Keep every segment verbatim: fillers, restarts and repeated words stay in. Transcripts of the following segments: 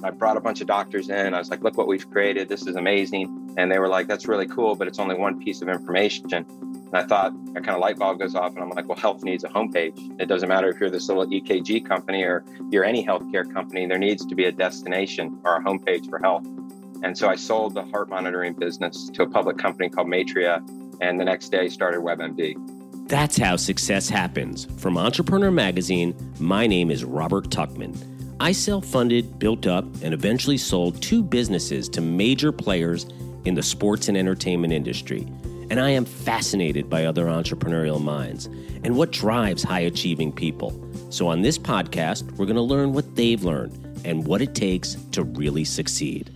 I brought a bunch of doctors in. I was like, look what we've created. This is amazing. And they were like, that's really cool, but it's only one piece of information. And I thought, a kind of light bulb goes off and I'm like, well, health needs a homepage. It doesn't matter if you're this little E K G company or you're any healthcare company, there needs to be a destination or a homepage for health. And so I sold the heart monitoring business to a public company called Matria. And the next day started WebMD. That's how success happens. From Entrepreneur Magazine, my name is Robert Tuckman. I self-funded, built up, and eventually sold two businesses to major players in the sports and entertainment industry. And I am fascinated by other entrepreneurial minds and what drives high-achieving people. So on this podcast, we're going to learn what they've learned and what it takes to really succeed.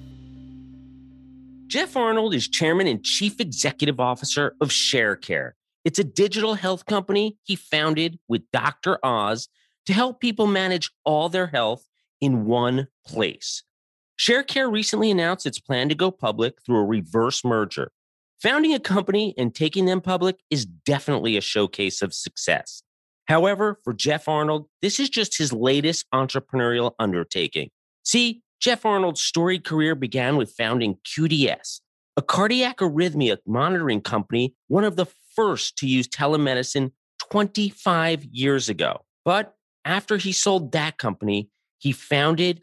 Jeff Arnold is chairman and chief executive officer of Sharecare. It's a digital health company he founded with Doctor Oz to help people manage all their health in one place. Sharecare recently announced its plan to go public through a reverse merger. Founding a company and taking them public is definitely a showcase of success. However, for Jeff Arnold, this is just his latest entrepreneurial undertaking. See, Jeff Arnold's storied career began with founding Q D S, a cardiac arrhythmia monitoring company, one of the first to use telemedicine twenty-five years ago. But after he sold that company, he founded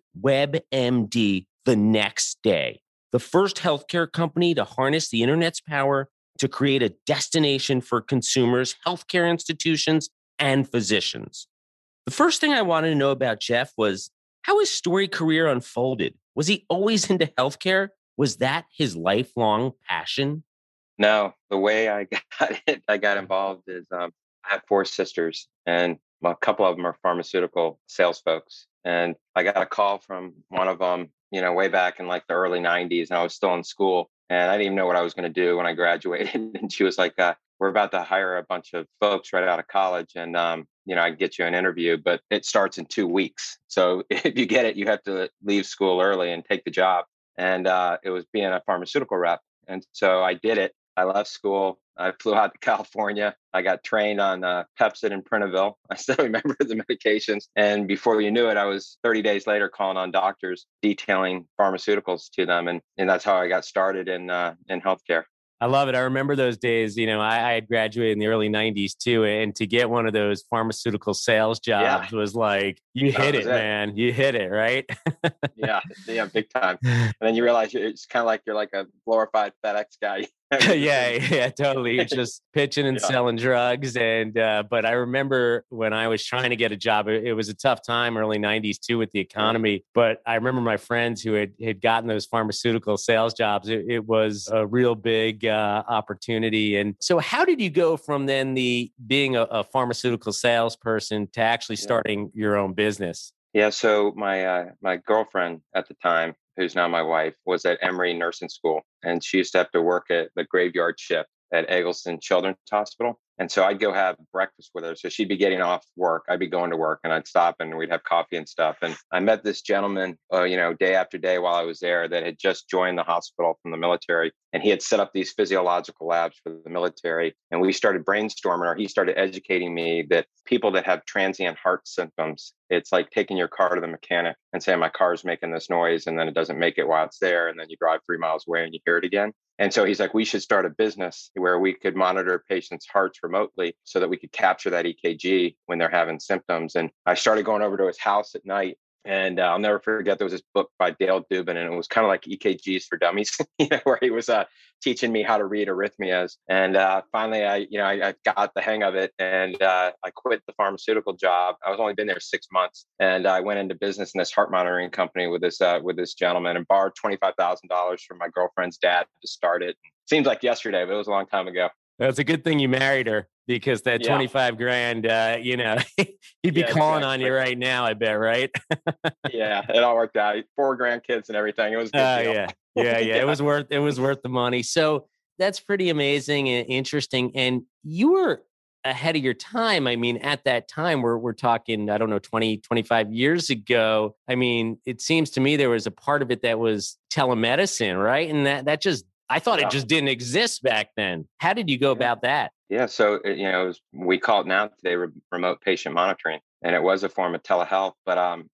WebMD the next day, the first healthcare company to harness the internet's power to create a destination for consumers, healthcare institutions, and physicians. The first thing I wanted to know about Jeff was how his storied career unfolded. Was he always into healthcare? Was that his lifelong passion? No, the way I got it, I got involved is um, I have four sisters, and a couple of them are pharmaceutical sales folks. And I got a call from one of them, you know, way back in like the early nineties, and I was still in school, and I didn't even know what I was going to do when I graduated. And she was like, uh, "We're about to hire a bunch of folks right out of college, and um, you know, I can get you an interview, but it starts in two weeks. So if you get it, you have to leave school early and take the job." And uh, it was being a pharmaceutical rep, and so I did it. I left school. I flew out to California. I got trained on uh, Pepcid and Prinavil. I still remember the medications. And before you knew it, I was thirty days later calling on doctors, detailing pharmaceuticals to them. And, and that's how I got started in uh, in healthcare. I love it. I remember those days. You know, I, I had graduated in the early nineties too. And to get one of those pharmaceutical sales jobs yeah. was like, you that hit it, it, man. You hit it, right? yeah, yeah, big time. And then you realize it's kind of like you're like a glorified FedEx guy. yeah, yeah, totally. You're just pitching and yeah. selling drugs. And, uh, but I remember when I was trying to get a job, it, it was a tough time, early nineties too, with the economy. But I remember my friends who had, had gotten those pharmaceutical sales jobs. It, it was a real big uh, opportunity. And so how did you go from then the being a, a pharmaceutical salesperson to actually starting yeah. your own business? Yeah. So my, uh, my girlfriend at the time, who's now my wife, was at Emory Nursing School. And she used to have to work at the graveyard shift at Eggleston Children's Hospital. And so I'd go have breakfast with her. So she'd be getting off work. I'd be going to work and I'd stop and we'd have coffee and stuff. And I met this gentleman, uh, you know, day after day while I was there that had just joined the hospital from the military. And he had set up these physiological labs for the military. And we started brainstorming, or he started educating me that people that have transient heart symptoms, it's like taking your car to the mechanic and saying, my car's making this noise, and then it doesn't make it while it's there. And then you drive three miles away and you hear it again. And so he's like, we should start a business where we could monitor patients' hearts remotely so that we could capture that E K G when they're having symptoms. And I started going over to his house at night. And uh, I'll never forget, there was this book by Dale Dubin, and it was kind of like E K Gs for dummies, you know, where he was uh, teaching me how to read arrhythmias. And uh, finally, I, you know, I, I got the hang of it, and uh, I quit the pharmaceutical job. I was only been there six months, and I went into business in this heart monitoring company with this uh, with this gentleman, and borrowed twenty-five thousand dollars from my girlfriend's dad to start it. Seems like yesterday, but it was a long time ago. That's a good thing you married her, because that yeah. twenty-five grand, uh, you know, he'd be yeah, calling exactly. on you right now, I bet, right? yeah, it all worked out. Four grandkids and everything. It was a good uh, deal. Yeah, yeah, yeah. yeah. It was worth, it was worth the money. So that's pretty amazing and interesting. And you were ahead of your time. I mean, at that time, we're, we're talking, I don't know, twenty, twenty-five years ago. I mean, it seems to me there was a part of it that was telemedicine, right? And that, that just, I thought yeah. it just didn't exist back then. How did you go yeah. about that? Yeah. So, you know, it was, we call it now today re- remote patient monitoring. And it was a form of telehealth. But um,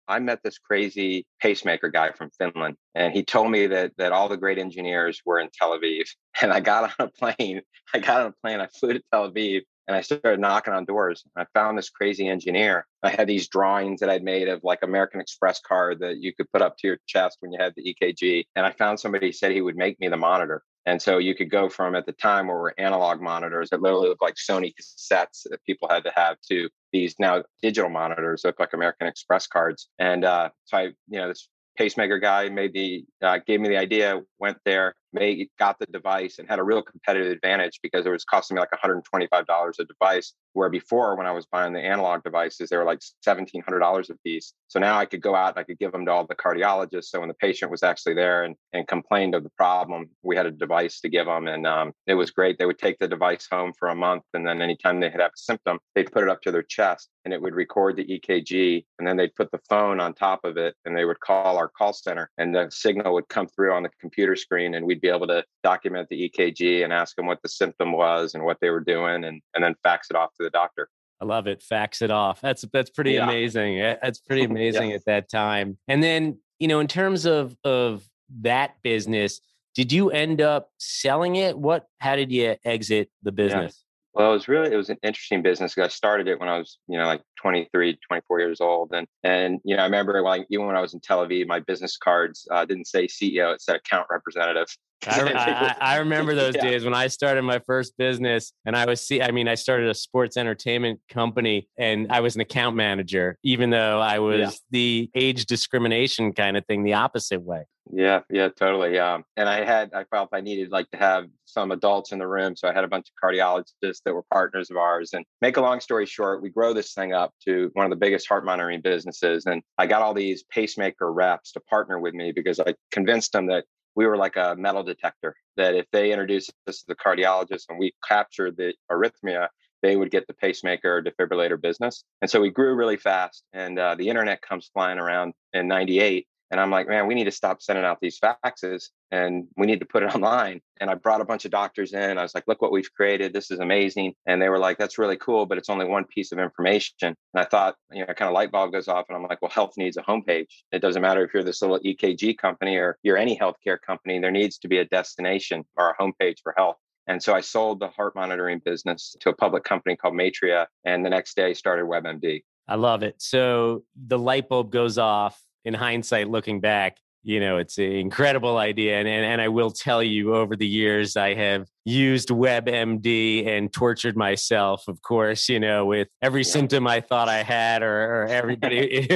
I met this crazy pacemaker guy from Finland, and he told me that that all the great engineers were in Tel Aviv. And I got on a plane. I got on a plane. I flew to Tel Aviv, and I started knocking on doors. I found this crazy engineer. I had these drawings that I'd made of like American Express card that you could put up to your chest when you had the E K G. And I found somebody who said he would make me the monitor. And so you could go from, at the time, where were analog monitors that literally looked like Sony cassettes that people had to have, to these now digital monitors that look like American Express cards. And uh, so I, you know, this pacemaker guy made the, uh, gave me the idea, went there, made, got the device, and had a real competitive advantage because it was costing me like one hundred twenty-five dollars a device, where before, when I was buying the analog devices, they were like seventeen hundred dollars a piece. So now I could go out and I could give them to all the cardiologists. So when the patient was actually there and, and complained of the problem, we had a device to give them. And um, it was great. They would take the device home for a month. And then anytime they had a symptom, they'd put it up to their chest and it would record the E K G. And then they'd put the phone on top of it and they would call our call center, and the signal would come through on the computer screen, and we'd be able to document the E K G and ask them what the symptom was and what they were doing, and, and then fax it off to the doctor. I love it. Fax it off. That's that's pretty yeah. amazing. That's pretty amazing yeah. at that time. And then, you know, in terms of of that business, did you end up selling it? What? How did you exit the business? Yeah. Well, it was really, it was an interesting business because I started it when I was, you know, like twenty-three, twenty-four years old. And, and, you know, I remember like, even when I was in Tel Aviv, my business cards uh, didn't say C E O, it said account representative. I, I, I remember those yeah. days when I started my first business, and I was, see, I mean, I started a sports entertainment company, and I was an account manager, even though I was yeah. the age discrimination kind of thing, the opposite way. Yeah, yeah, totally. Yeah. And I had, I felt I needed like to have some adults in the room. So I had a bunch of cardiologists that were partners of ours. And make a long story short, we grow this thing up to one of the biggest heart monitoring businesses. And I got all these pacemaker reps to partner with me because I convinced them that we were like a metal detector, that if they introduced us to the cardiologist and we captured the arrhythmia, they would get the pacemaker defibrillator business. And so we grew really fast, and uh, the internet comes flying around in ninety-eight. And I'm like, man, we need to stop sending out these faxes and we need to put it online. And I brought a bunch of doctors in. I was like, look what we've created. This is amazing. And they were like, that's really cool, but it's only one piece of information. And I thought, you know, kind of light bulb goes off, and I'm like, well, health needs a homepage. It doesn't matter if you're this little E K G company or you're any healthcare company, there needs to be a destination or a homepage for health. And so I sold the heart monitoring business to a public company called Matria. And the next day started WebMD. I love it. So the light bulb goes off. In hindsight, looking back, you know, it's an incredible idea. And, and, and I will tell you, over the years, I have used WebMD and tortured myself, of course, you know, with every yeah. symptom I thought I had, or, or everybody.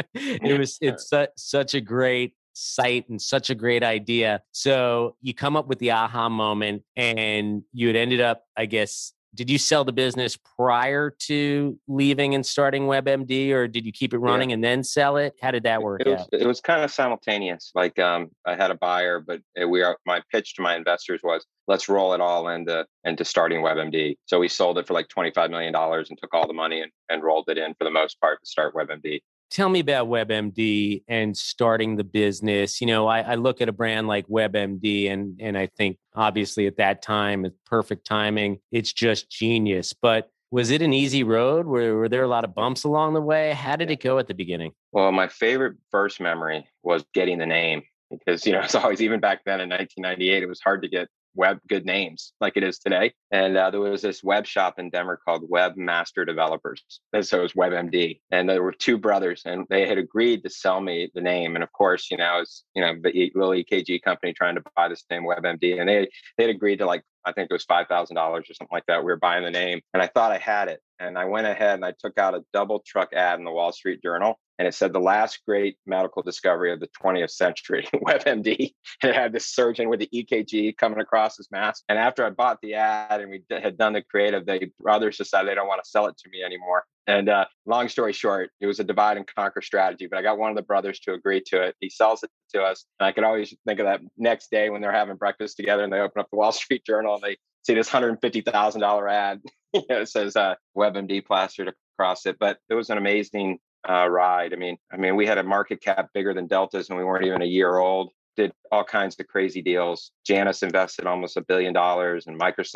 It was, it's su- such a great site and such a great idea. So you come up with the aha moment, and you had ended up, I guess, did you sell the business prior to leaving and starting WebMD, or did you keep it running yeah. and then sell it? How did that work it was, out? It was kind of simultaneous. Like um, I had a buyer, but we are, my pitch to my investors was, let's roll it all into, into starting WebMD. So we sold it for like twenty-five million dollars and took all the money and, and rolled it in for the most part to start WebMD. Tell me about WebMD and starting the business. You know, I, I look at a brand like WebMD, and and I think obviously at that time, it's perfect timing. It's just genius. But was it an easy road? Were, were there a lot of bumps along the way? How did it go at the beginning? Well, my favorite first memory was getting the name, because, you know, it's always, even back then in nineteen ninety-eight, it was hard to get web good names like it is today. And uh, there was this web shop in Denver called Webmaster Developers. And so it was WebMD. And there were two brothers, and they had agreed to sell me the name. And of course, you know, it's, you know, the little E K G company trying to buy this name WebMD. And they, they had agreed to, like, I think it was five thousand dollars or something like that. We were buying the name, and I thought I had it. And I went ahead and I took out a double truck ad in the Wall Street Journal. And it said the last great medical discovery of the twentieth century, WebMD. And it had this surgeon with the E K G coming across his mask. And after I bought the ad and we d- had done the creative, the brothers decided they don't want to sell it to me anymore. And uh, long story short, it was a divide and conquer strategy. But I got one of the brothers to agree to it. He sells it to us. And I could always think of that next day when they're having breakfast together and they open up the Wall Street Journal and they see this one hundred fifty thousand dollars ad. You know, it says uh, WebMD plastered across it. But it was an amazing uh, ride. I mean, I mean, we had a market cap bigger than Delta's, and we weren't even a year old. Did all kinds of crazy deals. Janus invested almost a billion dollars, and Microsoft,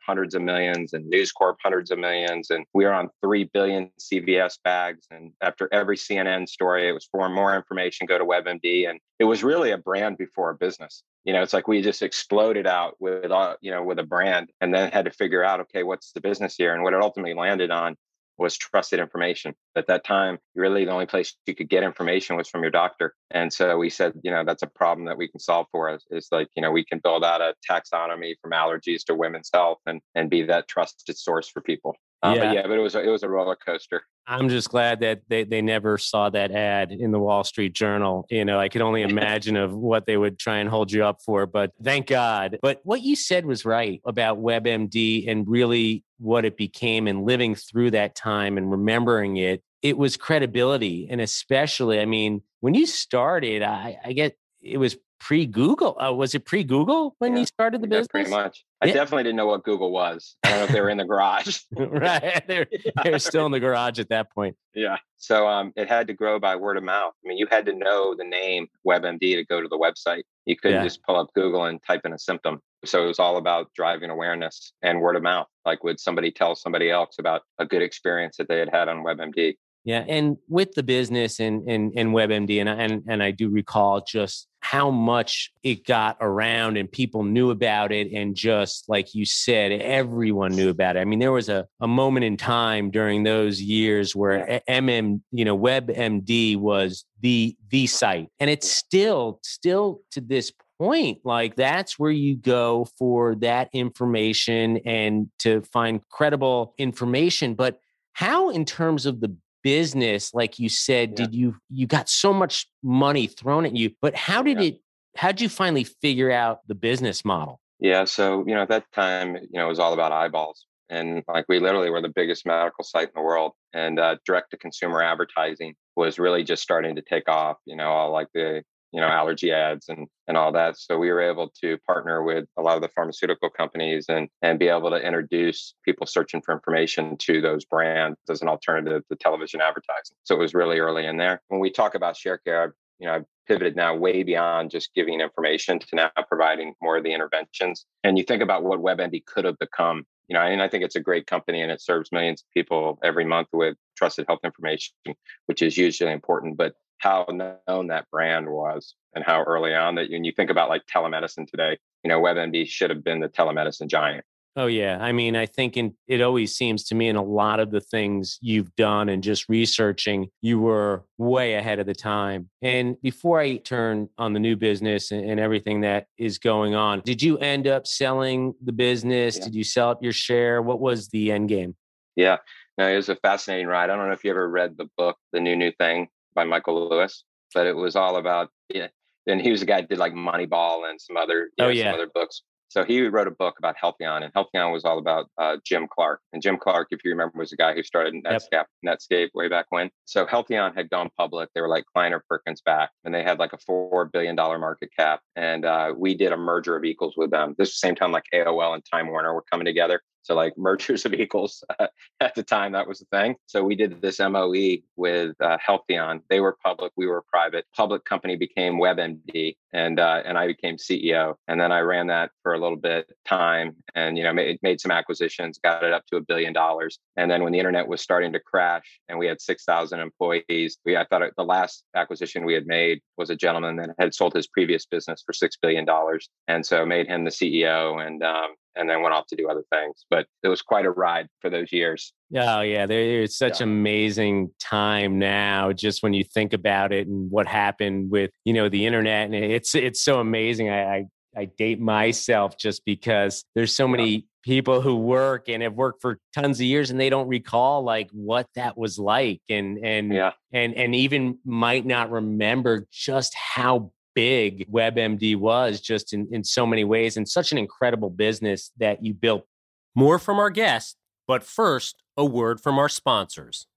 hundreds of millions and News Corp hundreds of millions. And we were on three billion C V S bags. And after every C N N story, it was for more information, go to WebMD. And it was really a brand before a business. You know, it's like we just exploded out with, uh, you know, with a brand and then had to figure out, okay, what's the business here? And what it ultimately landed on was trusted information. At that time, really the only place you could get information was from your doctor. And so we said, you know, that's a problem that we can solve for us. It's like, you know, we can build out a taxonomy from allergies to women's health and, and be that trusted source for people. Um, yeah. But yeah, but it was, a, it was a roller coaster. I'm just glad that they, they never saw that ad in the Wall Street Journal. You know, I could only imagine of what they would try and hold you up for, but thank God. But what you said was right about WebMD and really what it became and living through that time and remembering it. It was credibility. And especially, I mean, when you started, I, I get it was pre-Google. Uh, was it pre-Google when yeah, you started the business? Pretty much. I yeah. definitely didn't know what Google was. I don't know if they were in the garage. Right. They're, they're still in the garage at that point. Yeah. So um, it had to grow by word of mouth. I mean, you had to know the name WebMD to go to the website. You couldn't yeah. just pull up Google and type in a symptom. So it was all about driving awareness and word of mouth. Like, would somebody tell somebody else about a good experience that they had had on WebMD? Yeah, and with the business and and, and WebMD, and, and and I do recall just how much it got around and people knew about it, and just like you said, everyone knew about it. I mean, there was a, a moment in time during those years where M M, you know, WebMD was the the site, and it's still still to this point, like that's where you go for that information and to find credible information. But how, in terms of the business, like you said, yeah. did you, you got so much money thrown at you, but how did yeah. it, how did you finally figure out the business model? Yeah. So, you know, at that time, you know, it was all about eyeballs. And like we literally were the biggest medical site in the world, and uh, direct to consumer advertising was really just starting to take off, you know, all like the, you know, allergy ads and, and all that. So we were able to partner with a lot of the pharmaceutical companies and, and be able to introduce people searching for information to those brands as an alternative to television advertising. So it was really early in there. When we talk about Sharecare, you know, I've pivoted now way beyond just giving information to now providing more of the interventions. And you think about what WebMD could have become, you know, and I think it's a great company and it serves millions of people every month with trusted health information, which is hugely important. But how known that brand was and how early on that when you think about like telemedicine today, you know, WebMD should have been the telemedicine giant. Oh, yeah. I mean, I think in, it always seems to me in a lot of the things you've done and just researching, you were way ahead of the time. And before I turn on the new business and, and everything that is going on, did you end up selling the business? Yeah. Did you sell up your share? What was the end game? Yeah, no, it was a fascinating ride. I don't know if you ever read the book, The New New Thing by Michael Lewis, but it was all about, yeah. And he was the guy that did like Moneyball and some other, you know, oh, yeah. some other books. So he wrote a book about Healthion, and Healthion was all about uh, Jim Clark. And Jim Clark, if you remember, was the guy who started Netscape, yep. Netscape way back when. So Healthion had gone public. They were like Kleiner Perkins back, and they had like a four billion dollars market cap. And uh, we did a merger of equals with them. This was the same time like A O L and Time Warner were coming together. So like mergers of equals uh, at the time, that was the thing. So we did this M O E with uh, Healthion. They were public, we were private. Public company became WebMD, and uh, and I became C E O. And then I ran that for a little bit time, and you know made made some acquisitions, got it up to a billion dollars. And then when the internet was starting to crash, and we had six thousand employees, we I thought the last acquisition we had made was a gentleman that had sold his previous business for six billion dollars, and so made him the C E O, and um, and then went off to do other things. But it was quite a ride for those years. Oh, yeah. There's such yeah. amazing time now, just when you think about it and what happened with, you know, the internet. And it's it's so amazing. I I, I date myself just because there's so many yeah. people who work and have worked for tons of years and they don't recall like what that was like. And and yeah. and and even might not remember just how big WebMD was just in, in so many ways, and such an incredible business that you built. More from our guest, but first, a word from our sponsors.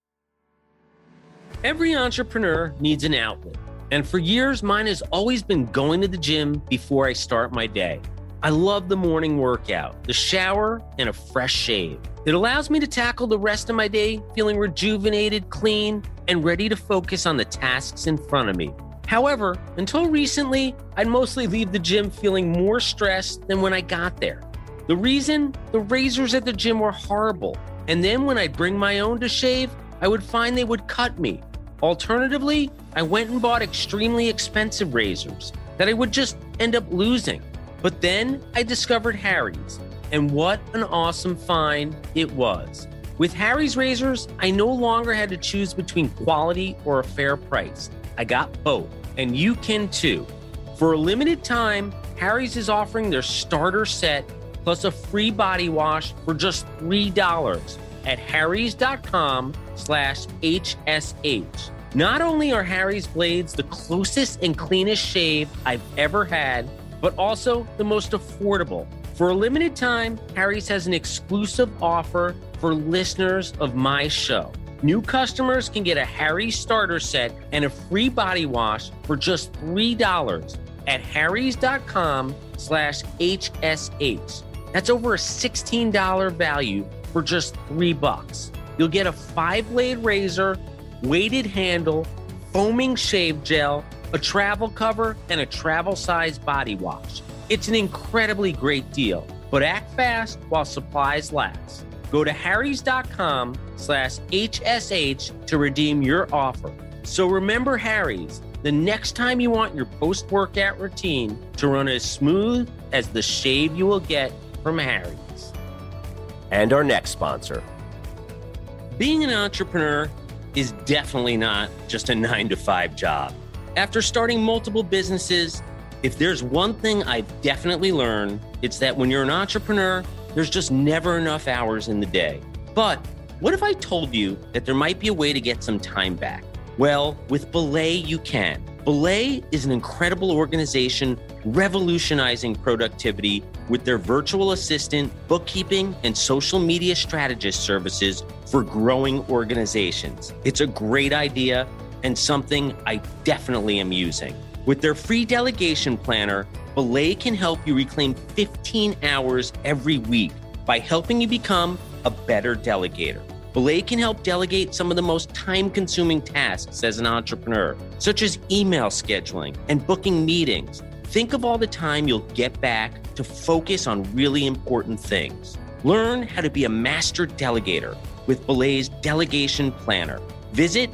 Every entrepreneur needs an outlet, and for years, mine has always been going to the gym before I start my day. I love the morning workout, the shower, and a fresh shave. It allows me to tackle the rest of my day feeling rejuvenated, clean, and ready to focus on the tasks in front of me. However, until recently, I'd mostly leave the gym feeling more stressed than when I got there. The reason? The razors at the gym were horrible. And then when I'd bring my own to shave, I would find they would cut me. Alternatively, I went and bought extremely expensive razors that I would just end up losing. But then I discovered Harry's, and what an awesome find it was. With Harry's razors, I no longer had to choose between quality or a fair price. I got both, and you can too. For a limited time, Harry's is offering their starter set plus a free body wash for just three dollars at harrys.com slash HSH. Not only are Harry's blades the closest and cleanest shave I've ever had, but also the most affordable. For a limited time, Harry's has an exclusive offer for listeners of my show. New customers can get a Harry's starter set and a free body wash for just three dollars at harrys.com slash HSH. That's over a sixteen dollars value for just three bucks. You'll get a five-blade razor, weighted handle, foaming shave gel, a travel cover, and a travel-sized body wash. It's an incredibly great deal, but act fast while supplies last. Go to harrys.com slash HSH to redeem your offer. So remember Harry's, the next time you want your post-workout routine to run as smooth as the shave you will get from Harry's. And our next sponsor. Being an entrepreneur is definitely not just a nine to five job. After starting multiple businesses, if there's one thing I've definitely learned, it's that when you're an entrepreneur, there's just never enough hours in the day. But what if I told you that there might be a way to get some time back? Well, with Belay, you can. Belay is an incredible organization revolutionizing productivity with their virtual assistant, bookkeeping, and social media strategist services for growing organizations. It's a great idea and something I definitely am using. With their free delegation planner, Belay can help you reclaim fifteen hours every week by helping you become a better delegator. Belay can help delegate some of the most time-consuming tasks as an entrepreneur, such as email scheduling and booking meetings. Think of all the time you'll get back to focus on really important things. Learn how to be a master delegator with Belay's Delegation Planner. Visit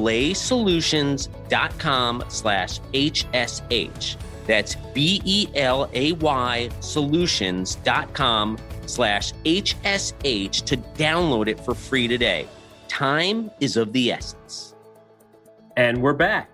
belaysolutions.com slash HSH. That's B-E-L-A-Y solutions.com slash HSH to download it for free today. Time is of the essence. And we're back.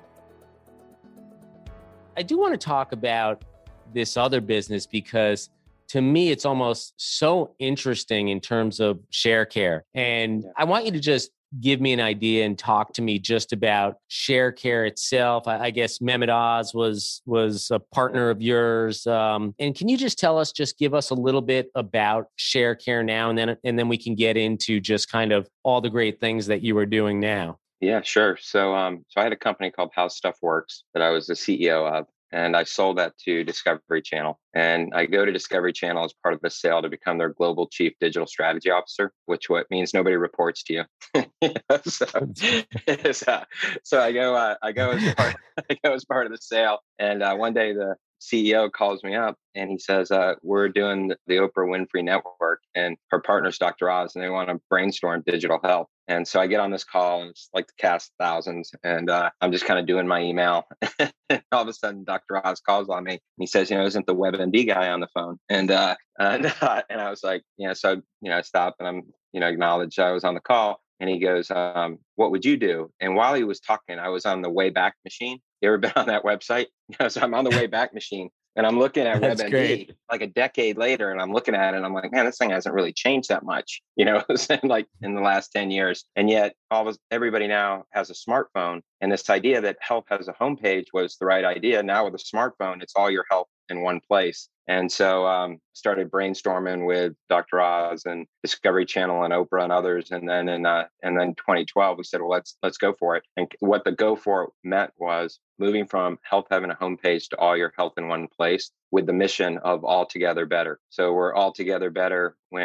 I do want to talk about this other business because to me, it's almost so interesting in terms of Sharecare. And I want you to just give me an idea and talk to me just about Sharecare itself. I, I guess Mehmet Oz was was a partner of yours. Um, and can you just tell us, just give us a little bit about Sharecare now, and then and then we can get into just kind of all the great things that you are doing now. Yeah, sure. So, um, so I had a company called How Stuff Works that I was the C E O of, and I sold that to Discovery Channel. And I go to Discovery Channel as part of the sale to become their global chief digital strategy officer, which what means nobody reports to you. so, so, so I go, uh, I go as part, I go as part of the sale. And uh, one day the C E O calls me up and he says, uh, we're doing the Oprah Winfrey Network and her partner's Doctor Oz, and they want to brainstorm digital health. And so I get on this call and it's like the cast thousands, and uh, I'm just kind of doing my email. And all of a sudden, Doctor Oz calls on me and he says, you know, isn't the WebMD guy on the phone? And uh, and, uh, and I was like, yeah, so, you know, I stopped and I'm, you know, acknowledged I was on the call. And he goes, um, what would you do? And while he was talking, I was on the Wayback Machine. You ever been on that website? You know, so I'm on the Wayback Machine. And I'm looking at WebMD great. like a decade later, and I'm looking at it and I'm like, man, this thing hasn't really changed that much, you know, like in the last ten years. And yet all of us, everybody now has a smartphone. And this idea that health has a homepage was the right idea. Now with a smartphone, it's all your health in one place. And so um started brainstorming with Doctor Oz and Discovery Channel and Oprah and others. And then in uh, and then twenty twelve, we said, well, let's let's go for it. And what the go for it meant was moving from health having a homepage to all your health in one place with the mission of all together better. So we're all together better when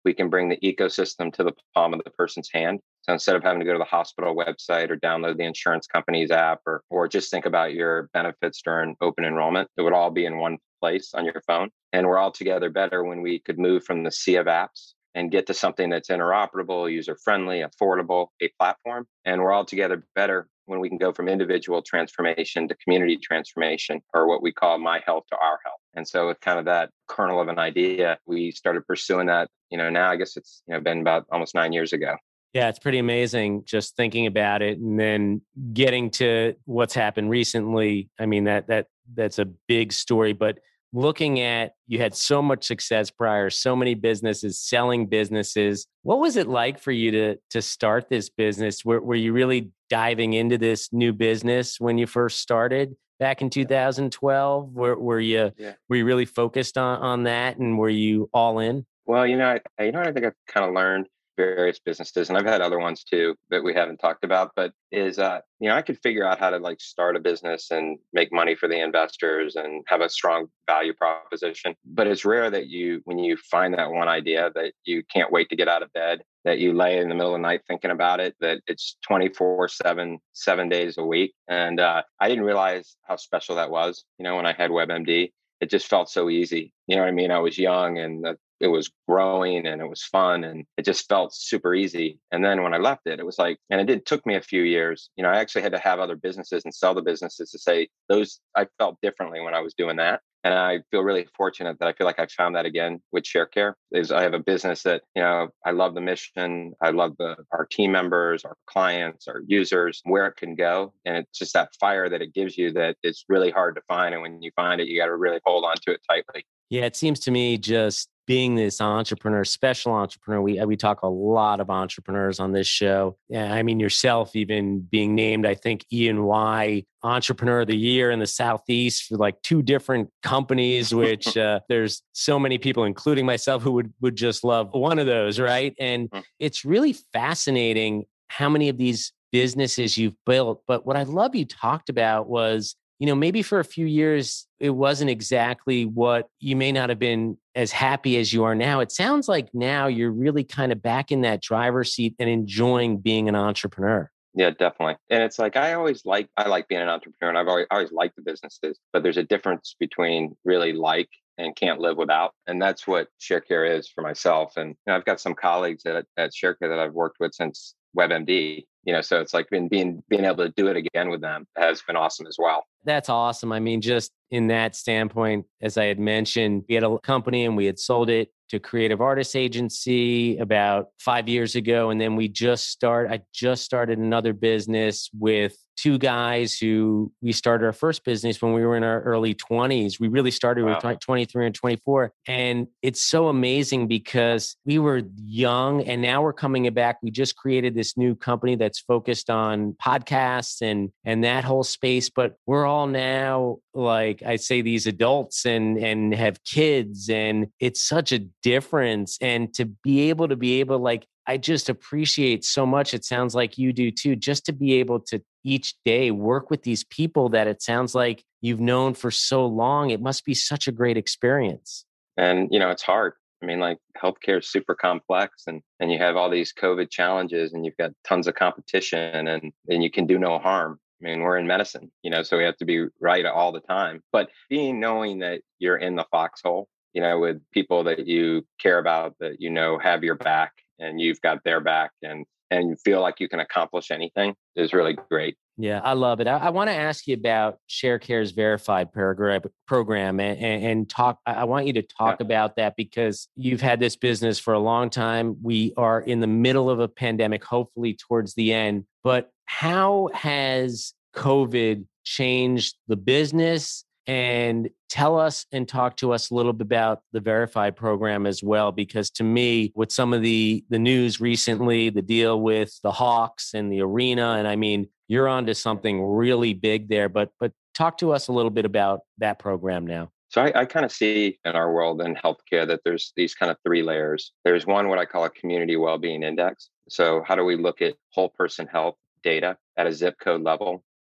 we can bring the ecosystem to the palm of the person's hand. So instead of having to go to the hospital website or download the insurance company's app or or just think about your benefits during open enrollment, it would all be in one place on your phone. And we're all together better when we could move from the sea of apps and get to something that's interoperable, user-friendly, affordable, a platform. And we're all together better when we can go from individual transformation to community transformation, or what we call my health to our health. And so with kind of that kernel of an idea, we started pursuing that, you know, now I guess it's, you know, been about almost nine years ago. Yeah, it's pretty amazing just thinking about it and then getting to what's happened recently. I mean, that that that's a big story, but looking at, you had so much success prior, so many businesses, selling businesses. What was it like for you to to start this business? Were, were you really diving into this new business when you first started back in two thousand twelve? Were, were you Yeah. were you really focused on, on that, and were you all in? Well, you know, I, you know, what I think I've kind of learned various businesses, and I've had other ones too that we haven't talked about, but is, uh, you know, I could figure out how to like start a business and make money for the investors and have a strong value proposition. But it's rare that you, when you find that one idea that you can't wait to get out of bed, that you lay in the middle of the night thinking about it, that it's twenty-four seven, seven days a week. And uh, I didn't realize how special that was. You know, when I had WebMD, it just felt so easy. You know what I mean? I was young and the it was growing and it was fun and it just felt super easy. And then when I left it, it was like, and it did took me a few years. You know, I actually had to have other businesses and sell the businesses to say those, I felt differently when I was doing that. And I feel really fortunate that I feel like I found that again with ShareCare. Is I have a business that, you know, I love the mission. I love the our team members, our clients, our users, where it can go. And it's just that fire that it gives you that it's really hard to find. And when you find it, you got to really hold on to it tightly. Yeah, it seems to me just being this entrepreneur, special entrepreneur, we we talk a lot of entrepreneurs on this show. Yeah, I mean, yourself even being named, I think, E and Y Entrepreneur of the Year in the Southeast for like two different companies, which uh, there's so many people, including myself, who would, would just love one of those, right? And it's really fascinating how many of these businesses you've built. But what I love you talked about was, you know, maybe for a few years, it wasn't exactly what you may not have been as happy as you are now. It sounds like now you're really kind of back in that driver's seat and enjoying being an entrepreneur. Yeah, definitely. And it's like, I always like, I like being an entrepreneur and I've always, always liked the businesses, but there's a difference between really like and can't live without. And that's what ShareCare is for myself. And you know, I've got some colleagues at, at ShareCare that I've worked with since WebMD, you know, so it's like been being, being able to do it again with them has been awesome as well. That's awesome. I mean, just in that standpoint, as I had mentioned, we had a company and we had sold it to Creative Artists Agency about five years ago. And then we just start, I just started another business with two guys who we started our first business when we were in our early twenties. We really started wow. with twenty-three and twenty-four. And it's so amazing because we were young and now we're coming back. We just created this new company that's focused on podcasts and, and that whole space. But we're all now, like I say, these adults and, and have kids. And it's such a difference. And to be able to be able, like, I just appreciate so much. It sounds like you do too, just to be able to each day work with these people that it sounds like you've known for so long. It must be such a great experience. And, you know, it's hard. I mean, like healthcare is super complex and, and you have all these COVID challenges and you've got tons of competition and, and you can do no harm. I mean, we're in medicine, you know, so we have to be right all the time. But being knowing that you're in the foxhole, you know, with people that you care about, that, you know, have your back and you've got their back and and you feel like you can accomplish anything is really great. Yeah, I love it. I, I want to ask you about ShareCare's Verified program, program and, and, and talk. I want you to talk yeah. about that because you've had this business for a long time. We are in the middle of a pandemic, hopefully towards the end. But how has COVID changed the business? And tell us and talk to us a little bit about the Verified program as well, because to me, with some of the, the news recently, the deal with the Hawks and the arena, and I mean, you're onto something really big there, but but talk to us a little bit about that program now. So I, I kind of see in our world in healthcare that there's these kind of three layers. There's one, what I call a community well-being index. So how do we look at whole person health data at a zip code level?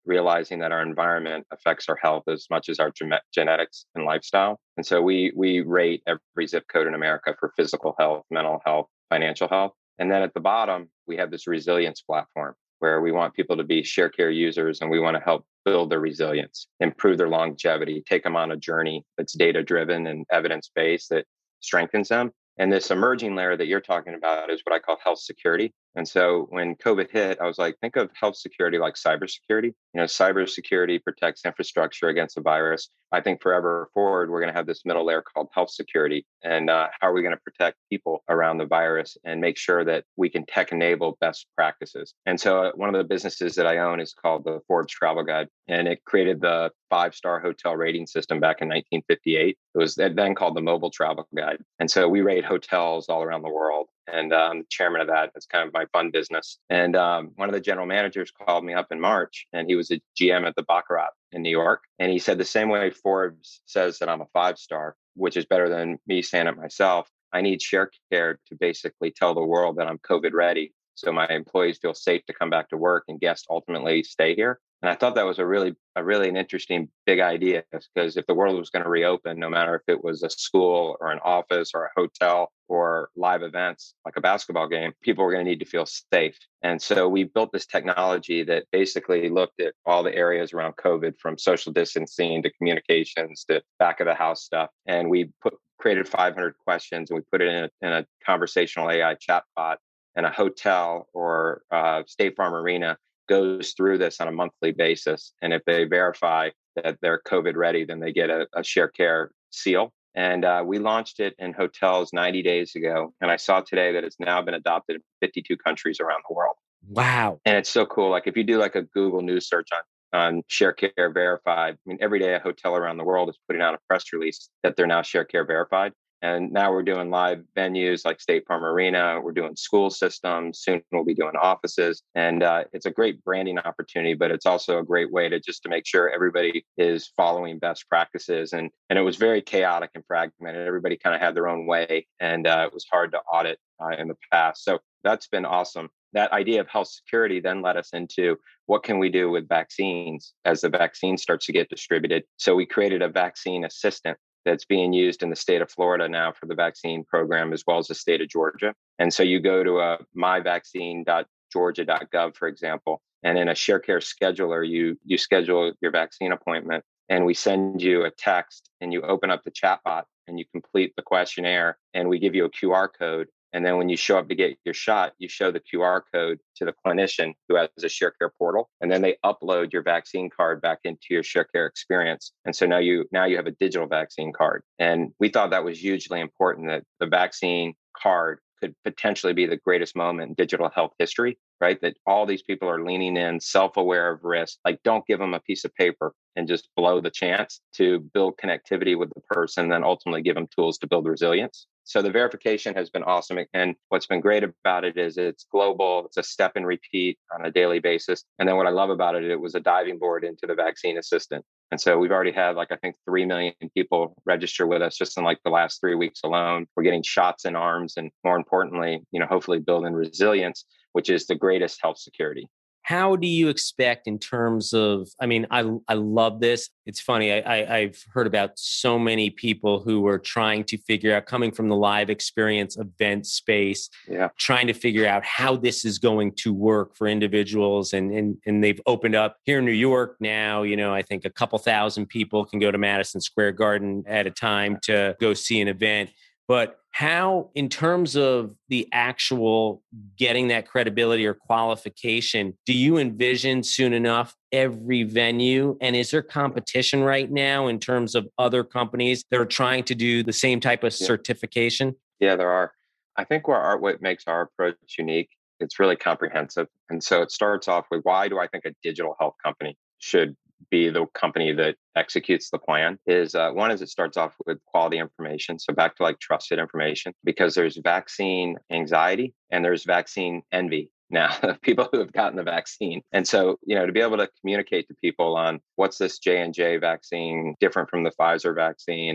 realizing that our environment affects our health as much as our gene- genetics and lifestyle. And so we we rate every zip code in America for physical health, mental health, financial health. And then at the bottom, we have this resilience platform where we want people to be Sharecare users, and we want to help build their resilience, improve their longevity, take them on a journey that's data driven and evidence based that strengthens them. And this emerging layer that you're talking about is what I call health security. And so when COVID hit, I was like, think of health security like cybersecurity. You know, cybersecurity protects infrastructure against a virus. I think forever forward, we're going to have this middle layer called health security. And uh, how are we going to protect people around the virus and make sure that we can tech enable best practices? And so uh, one of the businesses that I own is called the Forbes Travel Guide, and it created the five-star hotel rating system back in nineteen fifty-eight. It was then called the Mobile Travel Guide. And so we rate hotels all around the world. And um, chairman of that. It's kind of my fun business. And um, one of the general managers called me up in March, and he was a G M at the Baccarat in New York. And he said, the same way Forbes says that I'm a five star, which is better than me saying it myself, I need Sharecare to basically tell the world that I'm COVID ready, so my employees feel safe to come back to work and guests ultimately stay here. And I thought that was a really, a really an interesting big idea, because if the world was going to reopen, no matter if it was a school or an office or a hotel or live events like a basketball game, people were going to need to feel safe. And so we built this technology that basically looked at all the areas around COVID, from social distancing to communications to back of the house stuff. And we put created five hundred questions, and we put it in a, in a conversational A I chatbot. And a hotel or uh, State Farm Arena goes through this on a monthly basis. And if they verify that they're COVID ready, then they get a, a Sharecare seal. And uh, we launched it in hotels ninety days ago. And I saw today that it's now been adopted in fifty-two countries around the world. Wow. And it's so cool. Like if you do like a Google News search on on Sharecare verified, I mean, every day a hotel around the world is putting out a press release that they're now Sharecare verified. And now we're doing live venues like State Farm Arena. We're doing school systems. Soon we'll be doing offices. And uh, it's a great branding opportunity, but it's also a great way to just to make sure everybody is following best practices. And, and it was very chaotic and fragmented. Everybody kind of had their own way, and uh, it was hard to audit uh, in the past. So that's been awesome. That idea of health security then led us into what can we do with vaccines as the vaccine starts to get distributed. So we created a vaccine assistant that's being used in the state of Florida now for the vaccine program, as well as the state of Georgia. And so you go to a my vaccine dot georgia dot gov, for example, and in a Sharecare scheduler, you you schedule your vaccine appointment, and we send you a text, and you open up the chatbot and you complete the questionnaire, and we give you a Q R code. And then when you show up to get your shot, you show the Q R code to the clinician who has a Sharecare portal, and then they upload your vaccine card back into your Sharecare experience. And so now you now you have a digital vaccine card. And we thought that was hugely important, that the vaccine card could potentially be the greatest moment in digital health history, right? That all these people are leaning in, self-aware of risk. Like, don't give them a piece of paper and just blow the chance to build connectivity with the person, then ultimately give them tools to build resilience. So the verification has been awesome. And what's been great about it is it's global. It's a step and repeat on a daily basis. And then what I love about it, it was a diving board into the vaccine assistant. And so we've already had like, I think three million people register with us just in like the last three weeks alone. We're getting shots in arms, and more importantly, you know, hopefully building resilience, which is the greatest health security. How do you expect in terms of, I mean, I I love this. It's funny. I, I, I've heard about so many people who are trying to figure out, coming from the live experience event space, yeah. trying to figure out how this is going to work for individuals. And, and, and they've opened up here in New York now, you know, I think a couple thousand people can go to Madison Square Garden at a time to go see an event. But how, in terms of the actual getting that credibility or qualification, do you envision soon enough every venue? And is there competition right now in terms of other companies that are trying to do the same type of yeah. certification? Yeah, there are. I think where our, what makes our approach unique, it's really comprehensive. And so it starts off with, why do I think a digital health company should be the company that executes the plan? Is uh, one is it starts off with quality information. So back to like trusted information, because there's vaccine anxiety and there's vaccine envy now, people who have gotten the vaccine. And so, you know, to be able to communicate to people on what's this J and J vaccine different from the Pfizer vaccine, and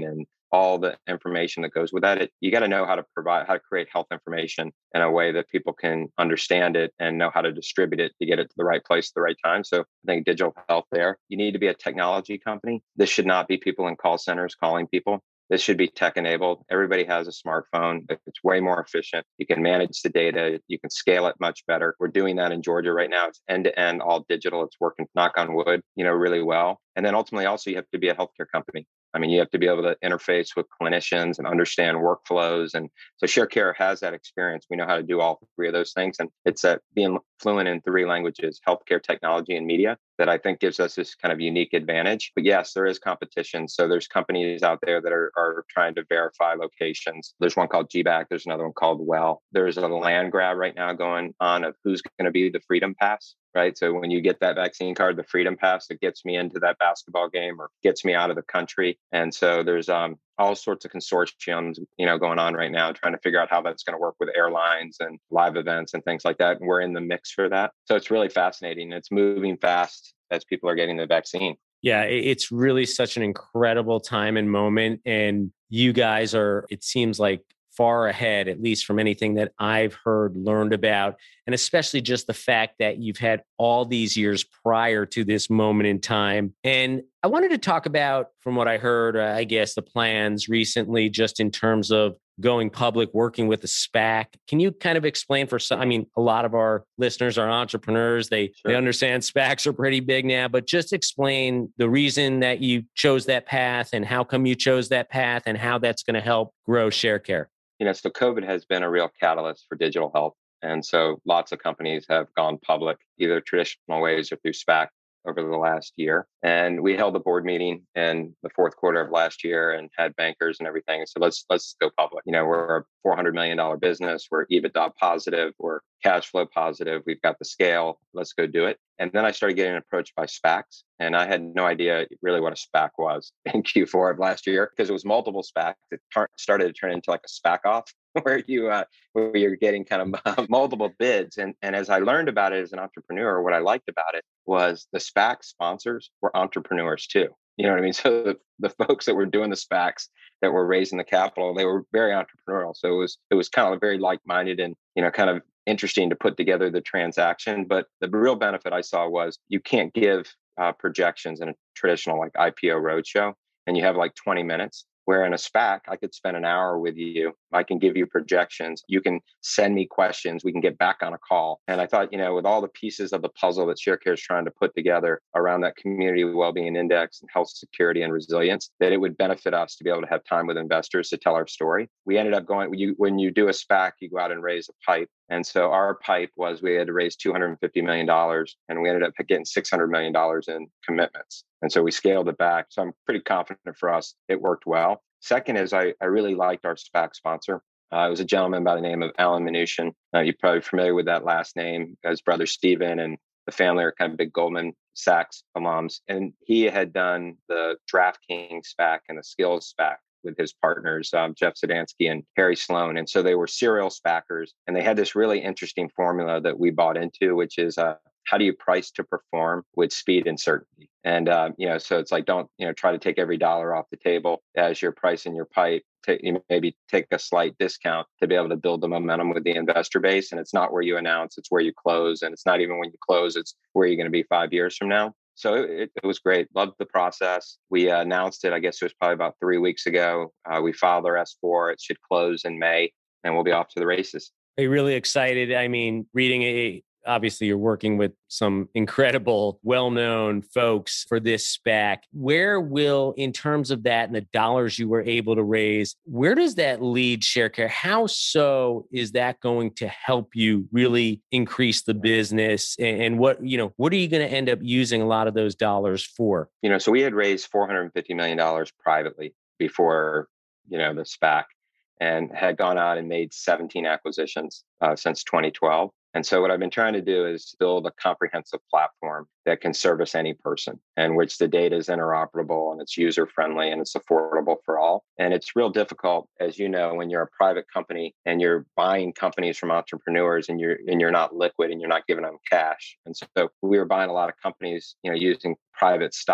all the information that goes with that. It, you got to know how to provide, how to create health information in a way that people can understand it and know how to distribute it to get it to the right place at the right time. So I think digital health there. You need to be a technology company. This should not be people in call centers calling people. This should be tech enabled. Everybody has a smartphone. It's way more efficient. You can manage the data. You can scale it much better. We're doing that in Georgia right now. It's end to end, all digital. It's working, knock on wood, you know, really well. And then ultimately also you have to be a healthcare company. I mean, you have to be able to interface with clinicians and understand workflows. And so Sharecare has that experience. We know how to do all three of those things. And it's uh, being fluent in three languages, healthcare, technology, and media, that I think gives us this kind of unique advantage. But yes, there is competition. So there's companies out there that are, are trying to verify locations. There's one called G BAC. There's another one called Well. There's a land grab right now going on of who's going to be the Freedom Pass, right? So when you get that vaccine card, the Freedom Pass, it gets me into that basketball game or gets me out of the country. And so there's um, all sorts of consortiums, you know, going on right now, trying to figure out how that's going to work with airlines and live events and things like that. And we're in the mix for that. So it's really fascinating. It's moving fast as people are getting the vaccine. Yeah, it's really such an incredible time and moment. And you guys are, it seems like, far ahead, at least from anything that I've heard, learned about, and especially just the fact that you've had all these years prior to this moment in time. And I wanted to talk about, from what I heard, uh, I guess, the plans recently, just in terms of going public, working with a SPAC. Can you kind of explain for some, I mean, a lot of our listeners are entrepreneurs. They, sure. they understand SPACs are pretty big now, but just explain the reason that you chose that path and how come you chose that path and how that's going to help grow Sharecare. You know, so COVID has been a real catalyst for digital health. And so lots of companies have gone public, either traditional ways or through SPAC over the last year. And we held a board meeting in the fourth quarter of last year and had bankers and everything. So let's let's go public. You know, we're a four hundred million dollars business. We're EBITDA positive. We're cash flow positive. We've got the scale. Let's go do it. And then I started getting approached by SPACs. And I had no idea really what a SPAC was in Q four of last year because it was multiple SPACs. It tar- started to turn into like a SPAC off where you uh, where you're getting kind of multiple bids. And, and as I learned about it as an entrepreneur, what I liked about it was the SPAC sponsors were entrepreneurs too. You know what I mean? So the, the folks that were doing the SPACs that were raising the capital, they were very entrepreneurial. So it was it was kind of very like-minded and, you know, kind of interesting to put together the transaction. But the real benefit I saw was you can't give uh, projections in a traditional like I P O roadshow, and you have like twenty minutes. Where in a SPAC, I could spend an hour with you. I can give you projections. You can send me questions. We can get back on a call. And I thought, you know, with all the pieces of the puzzle that Sharecare is trying to put together around that community well-being index and health security and resilience, that it would benefit us to be able to have time with investors to tell our story. We ended up going, when you, when you do a SPAC, you go out and raise a PIPE. And so our PIPE was we had to raise two hundred fifty million dollars and we ended up getting six hundred million dollars in commitments. And so we scaled it back. So I'm pretty confident for us, it worked well. Second is I, I really liked our SPAC sponsor. Uh, it was a gentleman by the name of Alan Mnuchin. Uh, you're probably familiar with that last name. His brother Stephen and the family are kind of big Goldman Sachs alums. And he had done the DraftKings SPAC and the Skills SPAC with his partners, um, Jeff Zadansky and Harry Sloan. And so they were serial SPACers. And they had this really interesting formula that we bought into, which is uh, how do you price to perform with speed and certainty? And, uh, you know, so it's like, don't, you know, try to take every dollar off the table as you're pricing your PIPE. To, you know, maybe take a slight discount to be able to build the momentum with the investor base. And it's not where you announce, it's where you close. And it's not even when you close, it's where you're going to be five years from now. So it, it was great. Loved the process. We uh, announced it, I guess it was probably about three weeks ago. Uh, we filed our S four. It should close in May and we'll be off to the races. Are you really excited? I mean, reading a, obviously you're working with some incredible, well-known folks for this SPAC. Where will, in terms of that and the dollars you were able to raise, where does that lead Sharecare? How so is that going to help you really increase the business? And, and what, you know, what are you going to end up using a lot of those dollars for? You know, so we had raised four hundred fifty million dollars privately before, you know, the SPAC and had gone out and made seventeen acquisitions uh, since twenty twelve. And so what I've been trying to do is build a comprehensive platform that can service any person and which the data is interoperable and it's user friendly and it's affordable for all. And it's real difficult, as you know, when you're a private company and you're buying companies from entrepreneurs and you're and you're not liquid and you're not giving them cash. And so we were buying a lot of companies, you know, using private stock.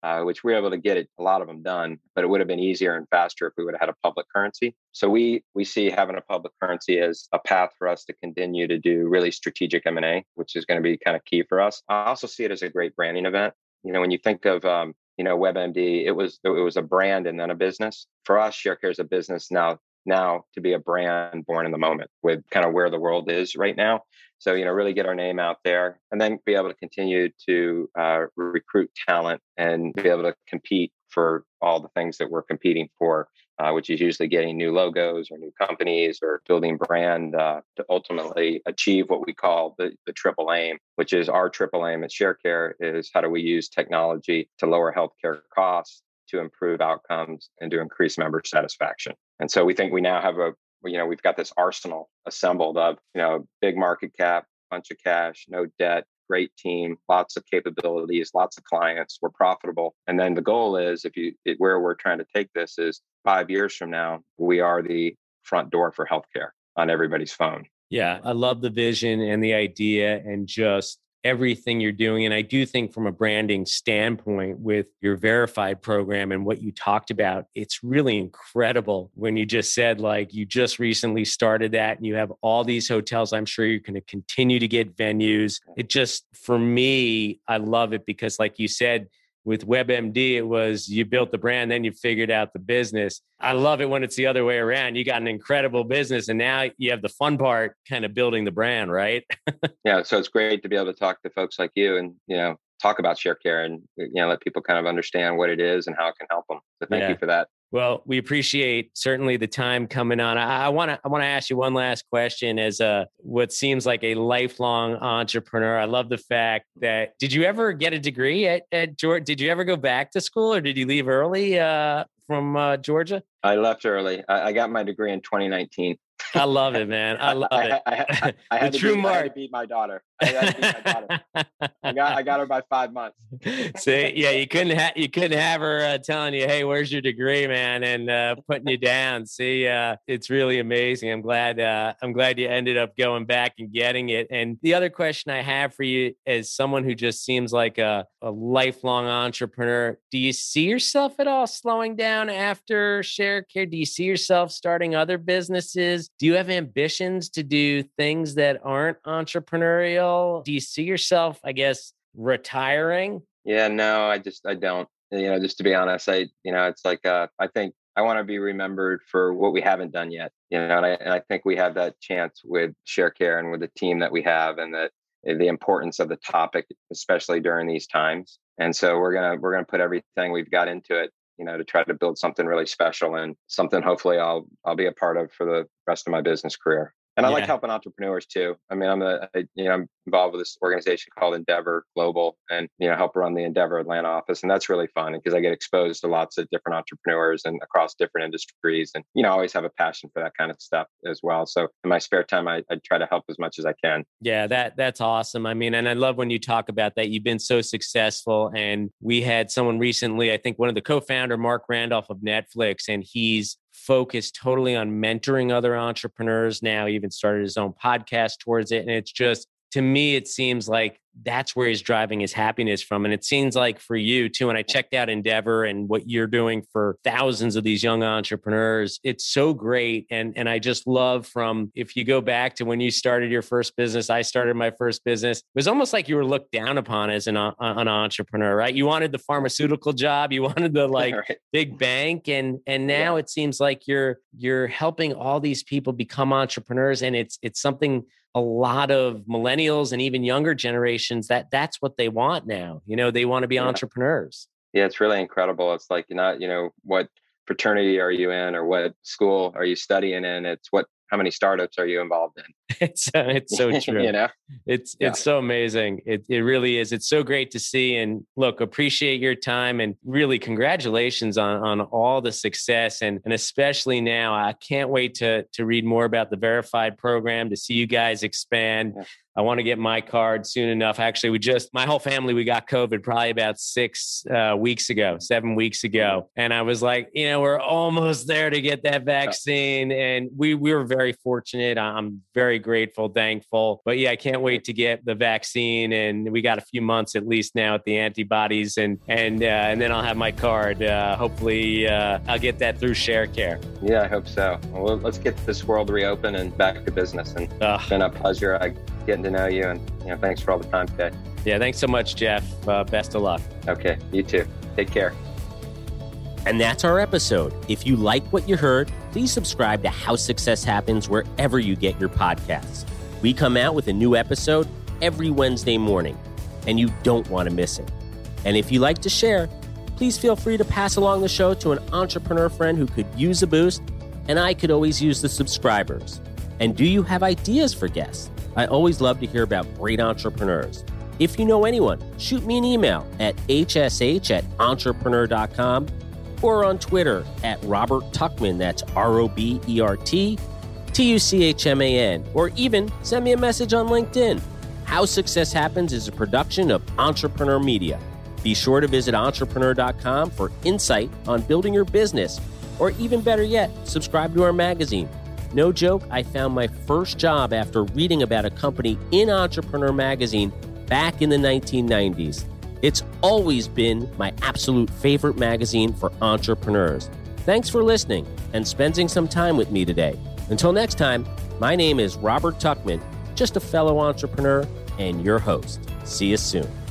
uh, which we were able to get it, a lot of them done, but it would have been easier and faster if we would have had a public currency. So we we see having a public currency as a path for us to continue to do really strategic M and A, which is going to be kind of key for us. I also see it as a great branding event. You know, when you think of um, you know, WebMD, it was it was a brand and then a business. For us, Sharecare is a business now. Now to be a brand born in the moment with kind of where the world is right now. So, you know, really get our name out there and then be able to continue to uh, recruit talent and be able to compete for all the things that we're competing for, uh, which is usually getting new logos or new companies or building brand uh, to ultimately achieve what we call the, the triple aim, which is our triple aim at Sharecare is how do we use technology to lower healthcare costs, to improve outcomes and to increase member satisfaction. And so we think we now have a, you know, we've got this arsenal assembled of, you know, big market cap, bunch of cash, no debt, great team, lots of capabilities, lots of clients, we're profitable. And then the goal is if you, it, where we're trying to take this is five years from now, we are the front door for healthcare on everybody's phone. Yeah, I love the vision and the idea and just everything you're doing. And I do think from a branding standpoint with your verified program and what you talked about, it's really incredible when you just said like you just recently started that and you have all these hotels. I'm sure you're going to continue to get venues. It just, for me, I love it because like you said, with WebMD, it was you built the brand, then you figured out the business. I love it when it's the other way around. You got an incredible business and now you have the fun part kind of building the brand, right? Yeah. So it's great to be able to talk to folks like you and, you know, talk about Sharecare and, you know, let people kind of understand what it is and how it can help them. So thank yeah. you for that. Well, we appreciate certainly the time coming on. I want to I want to ask you one last question as a what seems like a lifelong entrepreneur. I love the fact that did you ever get a degree at, at Georgia? Did you ever go back to school or did you leave early uh, from uh, Georgia? I left early. I, I got my degree in twenty nineteen. I love it, man. I love I, it. I, I, I, I had the to true beat, mark. I had to beat my daughter. I had to beat my daughter. I got I got her by five months. See, yeah, you couldn't have you couldn't have her uh, telling you, "Hey, where's your degree, man?" and uh, putting you down. See, uh, it's really amazing. I'm glad. Uh, I'm glad you ended up going back and getting it. And the other question I have for you, as someone who just seems like a, a lifelong entrepreneur, do you see yourself at all slowing down after Sharecare? Do you see yourself starting other businesses? Do you have ambitions to do things that aren't entrepreneurial? Do you see yourself, I guess, retiring? Yeah, no, I just, I don't, you know, just to be honest, I, you know, it's like, uh, I think I want to be remembered for what we haven't done yet, you know, and I, and I think we have that chance with Sharecare and with the team that we have and that the importance of the topic, especially during these times. And so we're going to, we're going to put everything we've got into it, you know, to try to build something really special and something hopefully I'll, I'll be a part of for the rest of my business career. And I yeah. like helping entrepreneurs too. I mean, I'm a, I, you know, I'm involved with this organization called Endeavor Global and, you know, help run the Endeavor Atlanta office. And that's really fun because I get exposed to lots of different entrepreneurs and across different industries. And, you know, I always have a passion for that kind of stuff as well. So in my spare time, I, I try to help as much as I can. Yeah, that that's awesome. I mean, and I love when you talk about that. You've been so successful. And we had someone recently, I think one of the co-founder, Mark Randolph of Netflix, and he's focused totally on mentoring other entrepreneurs now, even started his own podcast towards it. And it's just, to me, it seems like that's where he's driving his happiness from. And it seems like for you too, and I checked out Endeavor and what you're doing for thousands of these young entrepreneurs. It's so great. And, and I just love from, if you go back to when you started your first business, I started my first business, it was almost like you were looked down upon as an, uh, an entrepreneur, right? You wanted the pharmaceutical job, you wanted the like right. big bank. And, and now yeah. it seems like you're, you're helping all these people become entrepreneurs. And it's, it's something a lot of millennials and even younger generations that that's what they want now. You know, they want to be yeah. entrepreneurs. Yeah, it's really incredible. It's like, not, you know, what fraternity are you in or what school are you studying in? It's what, how many startups are you involved in? It's uh, it's so true. you know, it's yeah. it's so amazing. It it really is. It's so great to see. And look, appreciate your time and really congratulations on on all the success and and especially now. I can't wait to to read more about the Verified program, to see you guys expand. Yeah. I want to get my card soon enough. Actually, we just, my whole family, we got COVID probably about six uh, weeks ago, seven weeks ago. And I was like, you know, we're almost there to get that vaccine. And we, we were very fortunate. I'm very grateful, thankful. But yeah, I can't wait to get the vaccine. And we got a few months at least now with the antibodies. And and uh, and then I'll have my card. Uh, hopefully, uh, I'll get that through Sharecare. Yeah, I hope so. Well, let's get this world reopened and back to business. And Ugh. It's been a pleasure uh, getting to know you. And you know, thanks for all the time today. Yeah, thanks so much, Jeff. Uh, best of luck. Okay, you too. Take care. And that's our episode. If you like what you heard, please subscribe to How Success Happens wherever you get your podcasts. We come out with a new episode every Wednesday morning, and you don't want to miss it. And if you like to share, please feel free to pass along the show to an entrepreneur friend who could use a boost, and I could always use the subscribers. And do you have ideas for guests? I always love to hear about great entrepreneurs. If you know anyone, shoot me an email at h s h at entrepreneur dot com or on Twitter at Robert Tuchman, that's R O B E R T T U C H M A N, or even send me a message on LinkedIn. How Success Happens is a production of Entrepreneur Media. Be sure to visit entrepreneur dot com for insight on building your business, or even better yet, subscribe to our magazine. No joke, I found my first job after reading about a company in Entrepreneur Magazine back in the nineteen nineties. It's always been my absolute favorite magazine for entrepreneurs. Thanks for listening and spending some time with me today. Until next time, my name is Robert Tuchman, just a fellow entrepreneur and your host. See you soon.